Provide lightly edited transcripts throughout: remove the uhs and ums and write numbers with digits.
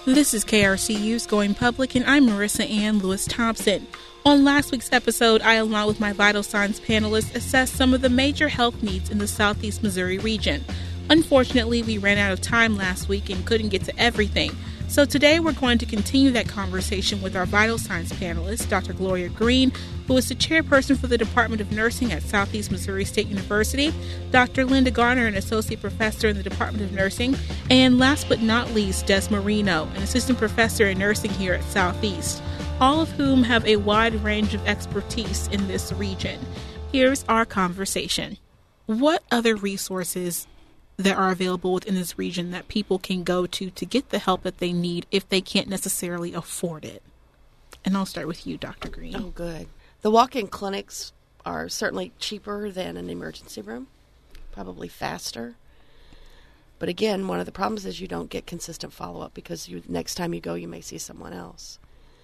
This is KRCU's Going Public, and I'm Marissa Ann Lewis-Thompson. On last week's episode, I, along with my Vital Signs panelists, assessed some of the major health needs in the Southeast Missouri region. Unfortunately, we ran out of time last week and couldn't get to everything. So today we're going to continue that conversation with our Vital Signs panelist, Dr. Gloria Green, who is the chairperson for the Department of Nursing at Southeast Missouri State University, Dr. Linda Garner, an associate professor in the Department of Nursing, and last but not least, Des Marino, an assistant professor in nursing here at Southeast, all of whom have a wide range of expertise in this region. Here's our conversation. What other resources that are available within this region that people can go to get the help that they need if they can't necessarily afford it? And I'll start with you, Dr. Green. Oh, good. The walk-in clinics are certainly cheaper than an emergency room, probably faster. But again, one of the problems is you don't get consistent follow-up because next time you go, you may see someone else.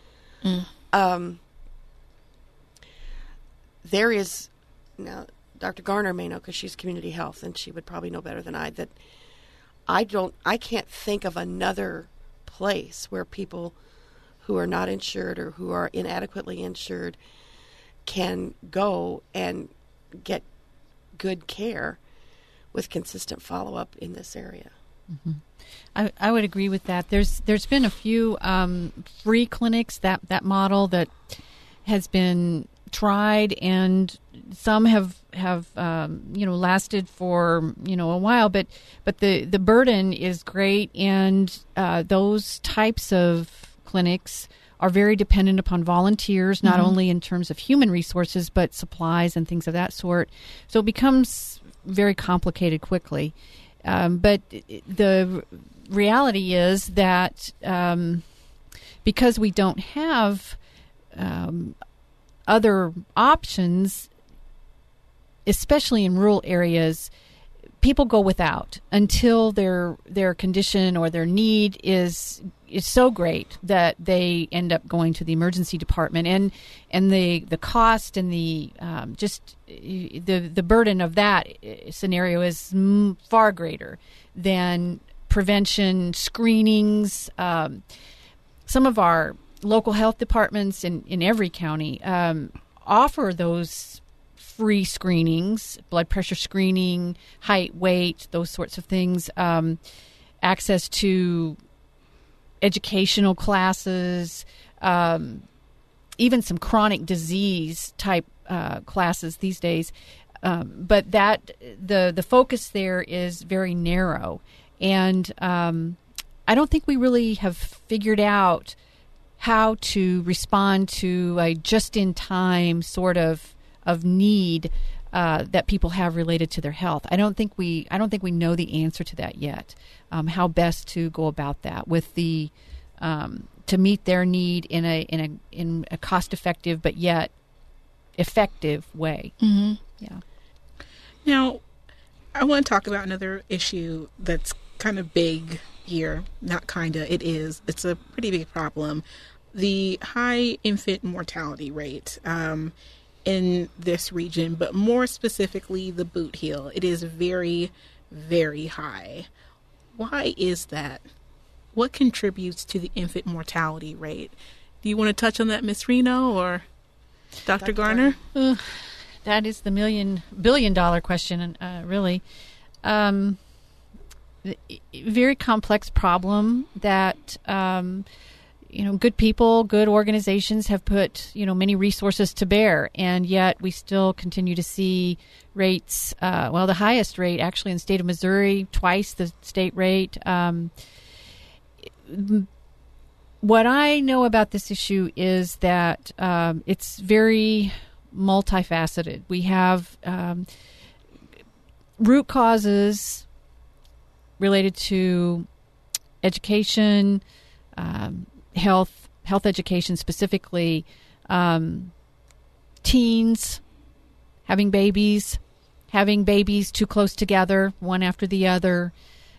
There is, now, Dr. Garner may know because she's community health, and she would probably know better than I, that I can't think of another place where people who are not insured or who are inadequately insured can go and get good care with consistent follow-up in this area. Mm-hmm. I would agree with that. There's been a few free clinics, that model that has been tried, and some have lasted for a while, but the burden is great, and those types of clinics are very dependent upon volunteers, not only in terms of human resources but supplies and things of that sort. So it becomes very complicated quickly. But the reality is that because we don't have other options, especially in rural areas, people go without until their condition or their need is so great that they end up going to the emergency department, and the cost and the the burden of that scenario is far greater than prevention screenings. Some of our local health departments in every county offer those free screenings, blood pressure screening, height, weight, those sorts of things, access to educational classes, even some chronic disease type classes these days. But that the focus there is very narrow, and I don't think we really have figured out how to respond to a just-in-time sort of need that people have related to their health. I don't think we know the answer to that yet. How best to go about that with the to meet their need in a cost-effective but yet effective way. Mm-hmm. Yeah. Now, I want to talk about another issue that's kind of big here. Not kinda, it is. It's a pretty big problem. The high infant mortality rate in this region, but more specifically the boot heel. It is very, very high. Why is that? What contributes to the infant mortality rate? Do you want to touch on that, Ms. Reno or Dr. Garner? That is the billion-dollar question, really. Very complex problem that good people, good organizations have put many resources to bear, and yet we still continue to see rates. The highest rate actually in the state of Missouri, twice the state rate. What I know about this issue is that it's very multifaceted. We have root causes related to education, health education specifically, teens having babies too close together, one after the other,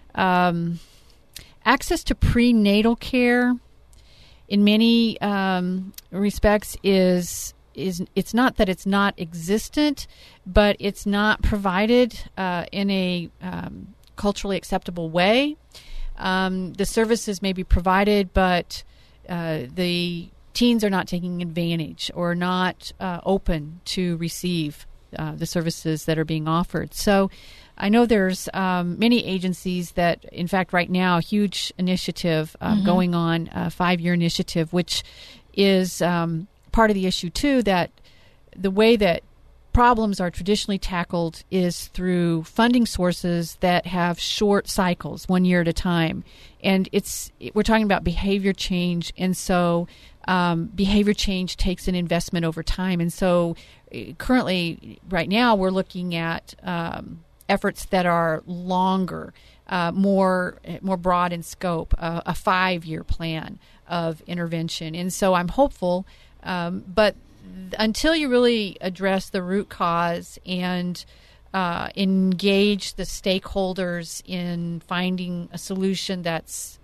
access to prenatal care in many respects is it's not that it's not existent, but it's not provided in a culturally acceptable way. The services may be provided, but the teens are not taking advantage or not open to receive the services that are being offered. So I know there's many agencies that, in fact, right now, a huge initiative going on, a 5-year initiative, which is part of the issue, too, that the way that problems are traditionally tackled is through funding sources that have short cycles, 1 year at a time. And we're talking about behavior change, and so behavior change takes an investment over time. And so currently, right now, we're looking at efforts that are longer, more broad in scope, a 5-year plan of intervention. And so I'm hopeful, but until you really address the root cause and engage the stakeholders in finding a solution that's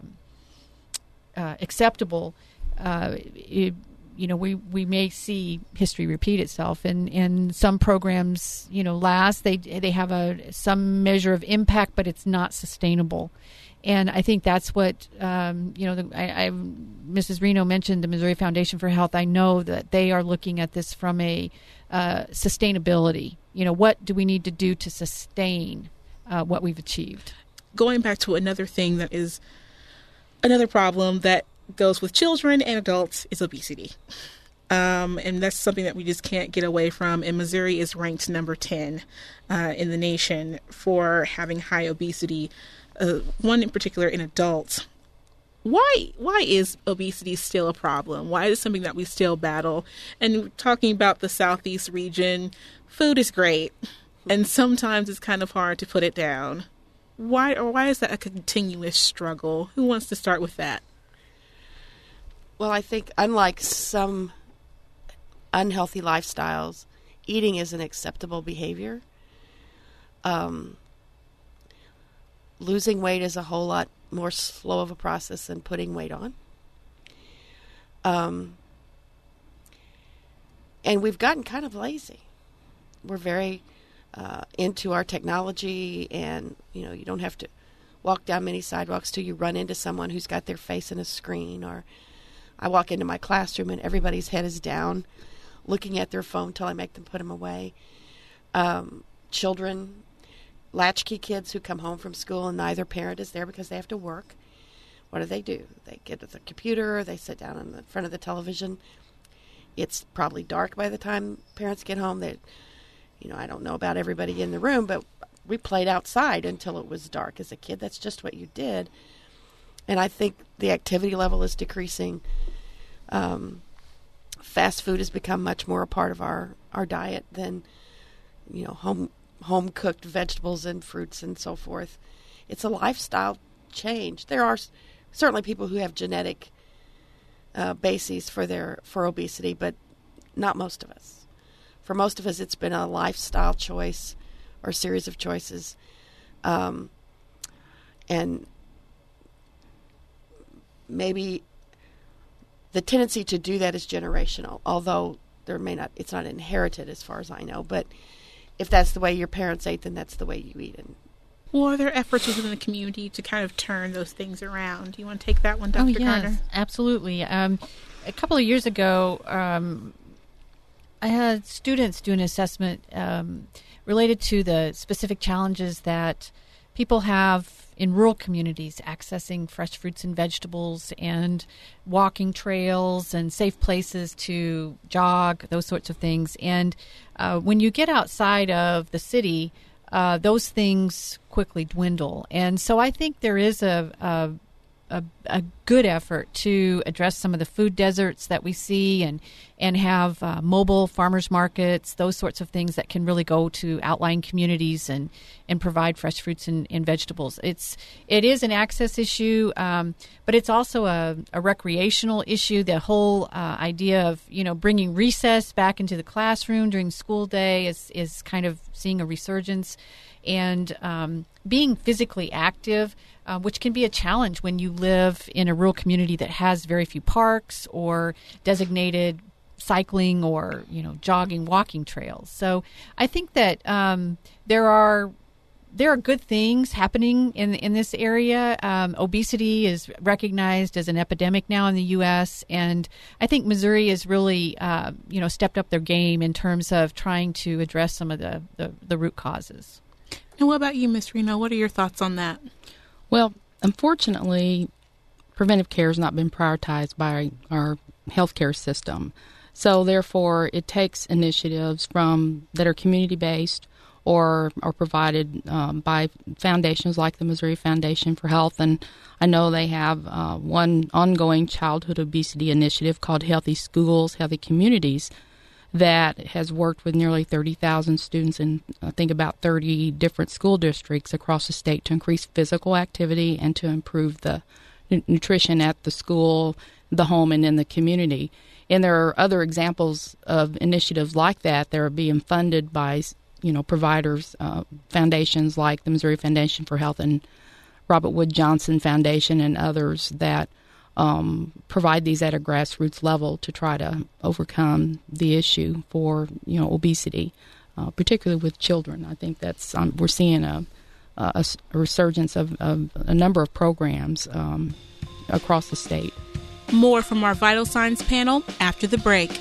acceptable, we may see history repeat itself. And some programs, last. They have some measure of impact, but it's not sustainable. And I think that's what, Mrs. Reno mentioned the Missouri Foundation for Health. I know that they are looking at this from a sustainability. What do we need to do to sustain what we've achieved? Going back to another thing that is another problem that goes with children and adults is obesity. And that's something that we just can't get away from. And Missouri is ranked number 10 in the nation for having high obesity. One in particular in adults. Why is obesity still a problem? Why is it something that we still battle? And talking about the Southeast region, food is great, and sometimes it's kind of hard to put it down. Why is that a continuous struggle? Who wants to start with that? Well, I think unlike some unhealthy lifestyles, eating is an acceptable behavior. Losing weight is a whole lot more slow of a process than putting weight on. And we've gotten kind of lazy. We're very into our technology, and, you don't have to walk down many sidewalks till you run into someone who's got their face in a screen. Or I walk into my classroom and everybody's head is down looking at their phone till I make them put them away. Children, latchkey kids who come home from school and neither parent is there because they have to work. What do? They get at the computer, they sit down in the front of the television. It's probably dark by the time parents get home. I don't know about everybody in the room, but we played outside until it was dark as a kid. That's just what you did. And I think the activity level is decreasing. Fast food has become much more a part of our diet than, home-cooked vegetables and fruits and so forth. It's a lifestyle change. There are certainly people who have genetic bases for obesity, but not most of us. For most of us, it's been a lifestyle choice or series of choices. And maybe the tendency to do that is generational, although it's not inherited as far as I know, but if that's the way your parents ate, then that's the way you eat. Well, are there efforts within the community to kind of turn those things around? Do you want to take that one, Dr. Garner? Yes, absolutely. A couple of years ago, I had students do an assessment related to the specific challenges that people have in rural communities accessing fresh fruits and vegetables and walking trails and safe places to jog, those sorts of things. And when you get outside of the city, those things quickly dwindle. And so I think there is a good effort to address some of the food deserts that we see and have mobile farmers markets, those sorts of things that can really go to outlying communities and provide fresh fruits and vegetables. It is an access issue, but it's also a recreational issue. The whole idea of bringing recess back into the classroom during school day is kind of seeing a resurgence, and being physically active, which can be a challenge when you live in a rural community that has very few parks or designated cycling or jogging, walking trails. So I think that there are there are good things happening in this area. Obesity is recognized as an epidemic now in the U.S., and I think Missouri has really, stepped up their game in terms of trying to address some of the root causes. And what about you, Ms. Reno? What are your thoughts on that? Well, unfortunately, preventive care has not been prioritized by our healthcare system. So therefore, it takes initiatives that are community-based or are provided by foundations like the Missouri Foundation for Health. And I know they have one ongoing childhood obesity initiative called Healthy Schools, Healthy Communities, that has worked with nearly 30,000 students in, I think, about 30 different school districts across the state to increase physical activity and to improve the nutrition at the school, the home, and in the community. And there are other examples of initiatives like that that are being funded by providers, foundations like the Missouri Foundation for Health and Robert Wood Johnson Foundation and others that provide these at a grassroots level to try to overcome the issue for obesity, particularly with children. I think that's we're seeing a resurgence of a number of programs across the state. More from our Vital Signs panel after the break.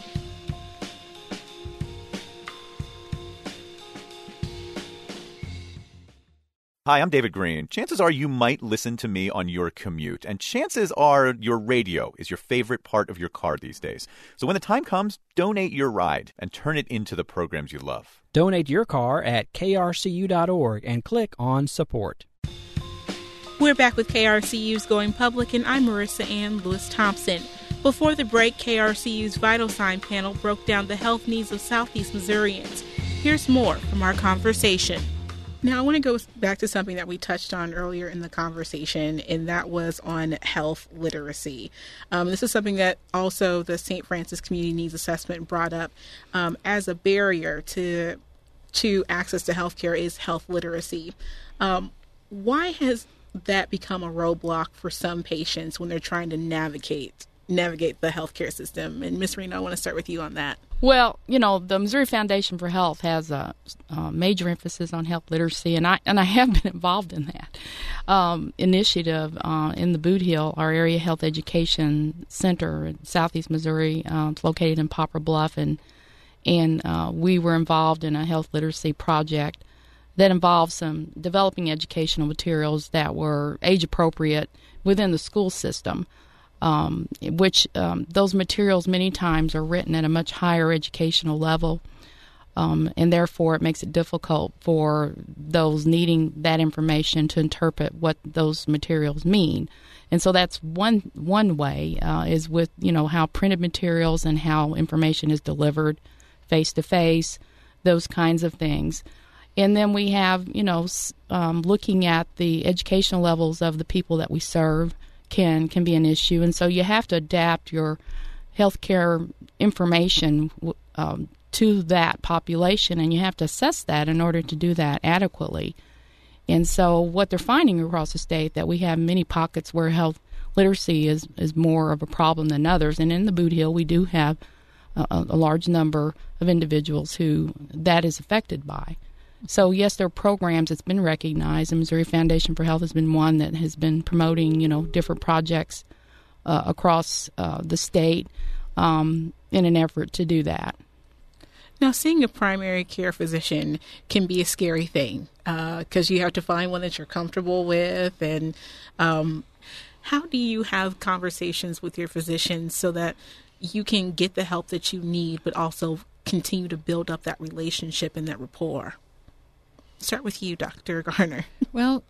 Hi, I'm David Green. Chances are you might listen to me on your commute, and chances are your radio is your favorite part of your car these days. So when the time comes, donate your ride and turn it into the programs you love. Donate your car at krcu.org and click on support. We're back with KRCU's Going Public, and I'm Marissa Ann Lewis-Thompson. Before the break, KRCU's Vital Sign panel broke down the health needs of Southeast Missourians. Here's more from our conversation. Now, I want to go back to something that we touched on earlier in the conversation, and that was on health literacy. This is something that also the St. Francis Community Needs Assessment brought up as a barrier to access to healthcare is health literacy. Why has that become a roadblock for some patients when they're trying to navigate the healthcare system? And Ms. Reno, I want to start with you on that. Well, the Missouri Foundation for Health has a major emphasis on health literacy, and I have been involved in that initiative in the Boot Hill, our area health education center in Southeast Missouri. It's located in Poplar Bluff, and we were involved in a health literacy project that involved some developing educational materials that were age appropriate within the school system. Which those materials many times are written at a much higher educational level, and therefore it makes it difficult for those needing that information to interpret what those materials mean. And so that's one way is with how printed materials and how information is delivered face to face, those kinds of things. And then we have looking at the educational levels of the people that we serve can be an issue, and so you have to adapt your healthcare information to that population, and you have to assess that in order to do that adequately. And so what they're finding across the state that we have many pockets where health literacy is more of a problem than others, and in the Boot Hill we do have a large number of individuals who that is affected by. So, yes, there are programs that's been recognized. The Missouri Foundation for Health has been one that has been promoting, different projects across the state in an effort to do that. Now, seeing a primary care physician can be a scary thing because you have to find one that you're comfortable with. And how do you have conversations with your physicians so that you can get the help that you need, but also continue to build up that relationship and that rapport? Start with you, Dr. Garner. Well,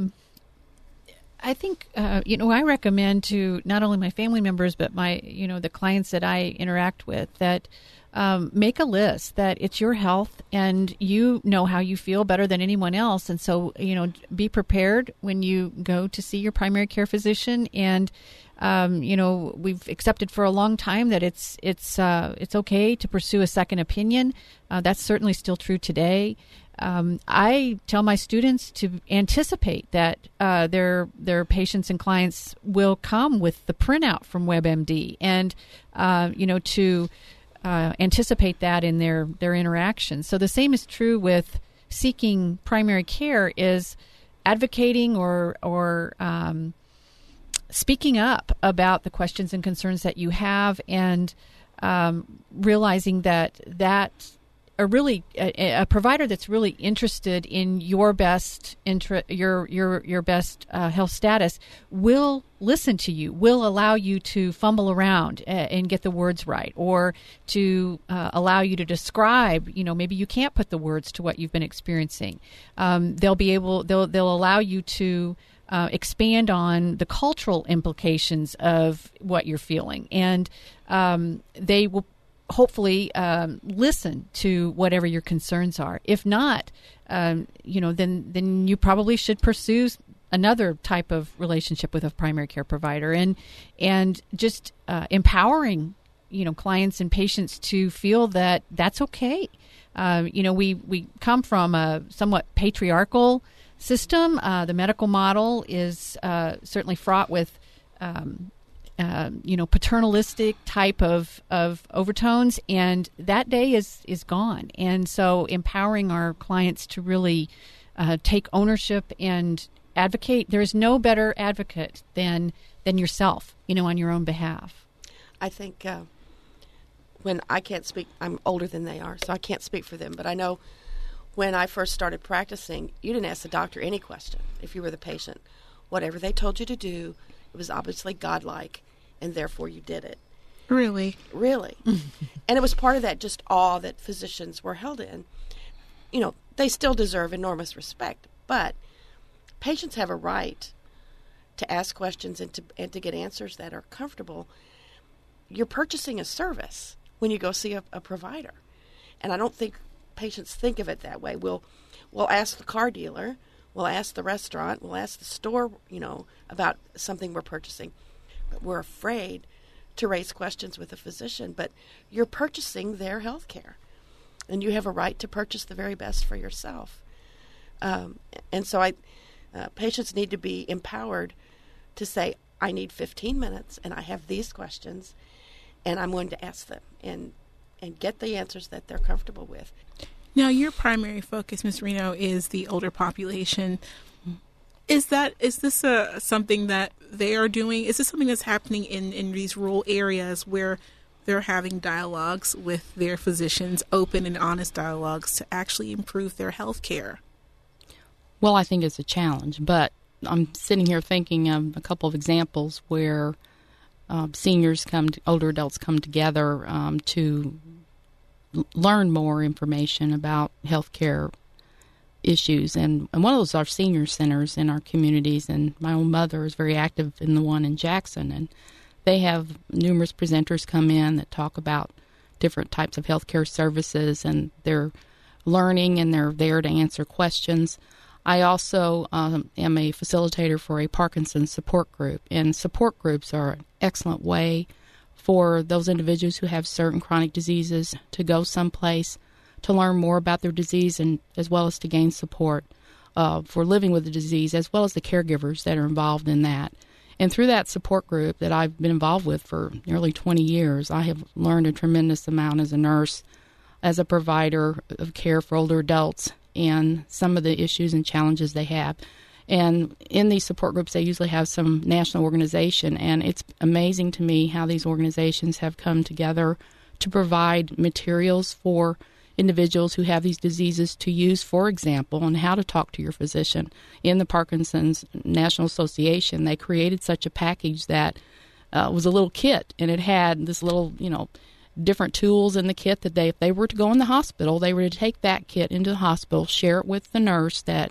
I think, I recommend to not only my family members, but my, the clients that I interact with that make a list that it's your health and you know how you feel better than anyone else. And so, be prepared when you go to see your primary care physician. And, we've accepted for a long time that it's okay to pursue a second opinion. That's certainly still true today. I tell my students to anticipate that their patients and clients will come with the printout from WebMD, and to anticipate that in their interactions. So the same is true with seeking primary care is advocating or speaking up about the questions and concerns that you have, and realizing that a provider that's really interested in your best your best health status will listen to you, will allow you to fumble around and get the words right, or to allow you to describe. Maybe you can't put the words to what you've been experiencing. They'll allow you to expand on the cultural implications of what you're feeling, and they will hopefully listen to whatever your concerns are. If not, then you probably should pursue another type of relationship with a primary care provider, and just empowering clients and patients to feel that that's okay. We come from a somewhat patriarchal system. The medical model is certainly fraught with paternalistic type of overtones, and that day is gone. And so empowering our clients to really take ownership and advocate. There's no better advocate than yourself, on your own behalf. I think when I can't speak, I'm older than they are, so I can't speak for them, but I know when I first started practicing, you didn't ask the doctor any question if you were the patient. Whatever they told you to do, it was obviously godlike, and therefore you did it. Really? Really. And it was part of that just awe that physicians were held in. They still deserve enormous respect, but patients have a right to ask questions and to get answers that are comfortable. You're purchasing a service when you go see a provider. And I don't think patients think of it that way. We'll ask the car dealer, we'll ask the restaurant, we'll ask the store, about something we're purchasing. But we're afraid to raise questions with a physician. But you're purchasing their health care, and you have a right to purchase the very best for yourself. And so patients need to be empowered to say, I need 15 minutes, and I have these questions, and I'm going to ask them and get the answers that they're comfortable with. Now, your primary focus, Ms. Reno, is the older population. Is this something that they are doing? Is this something that's happening in these rural areas where they're having dialogues with their physicians, open and honest dialogues to actually improve their health care? Well, I think it's a challenge, but I'm sitting here thinking of a couple of examples where older adults come together to learn more information about healthcare issues. And one of those are senior centers in our communities. And my own mother is very active in the one in Jackson. And they have numerous presenters come in that talk about different types of healthcare services. And they're learning, and they're there to answer questions. I also am a facilitator for a Parkinson's support group. And support groups are an excellent way for those individuals who have certain chronic diseases to go someplace to learn more about their disease, and as well as to gain support for living with the disease, as well as the caregivers that are involved in that. And through that support group that I've been involved with for nearly 20 years, I have learned a tremendous amount as a nurse, as a provider of care for older adults, and some of the issues and challenges they have. And in these support groups, they usually have some national organization, and it's amazing to me how these organizations have come together to provide materials for individuals who have these diseases to use, for example, on how to talk to your physician. In the Parkinson's National Association, they created such a package that was a little kit, and it had this little, different tools in the kit that if they were to go in the hospital, they were to take that kit into the hospital, share it with the nurse that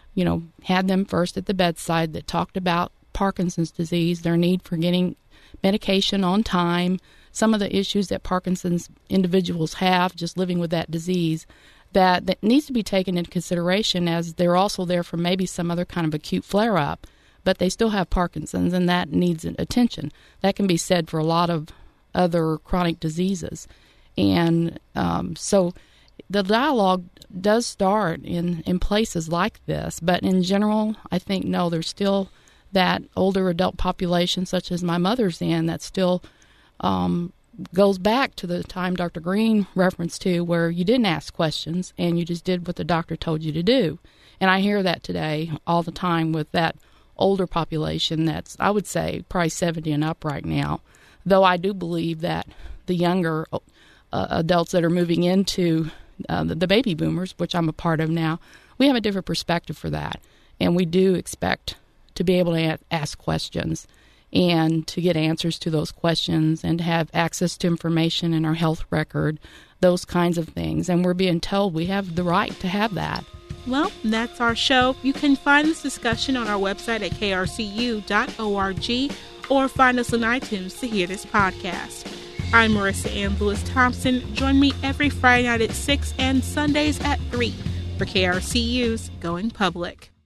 had them first at the bedside, that talked about Parkinson's disease, their need for getting medication on time, some of the issues that Parkinson's individuals have just living with that disease, that needs to be taken into consideration, as they're also there for maybe some other kind of acute flare-up, but they still have Parkinson's, and that needs attention. That can be said for a lot of other chronic diseases. And so the dialogue does start in places like this, but in general, I think, no, there's still that older adult population, such as my mother's in, that's still goes back to the time Dr. Green referenced to, where you didn't ask questions and you just did what the doctor told you to do. And I hear that today all the time with that older population that's, I would say, probably 70 and up right now, though I do believe that the younger adults that are moving into the baby boomers, which I'm a part of now, we have a different perspective for that. And we do expect to be able to ask questions and to get answers to those questions and to have access to information in our health record, those kinds of things. And we're being told we have the right to have that. Well, that's our show. You can find this discussion on our website at krcu.org or find us on iTunes to hear this podcast. I'm Marissa Ann Lewis Thompson. Join me every Friday night at 6 and Sundays at 3 for KRCU's Going Public.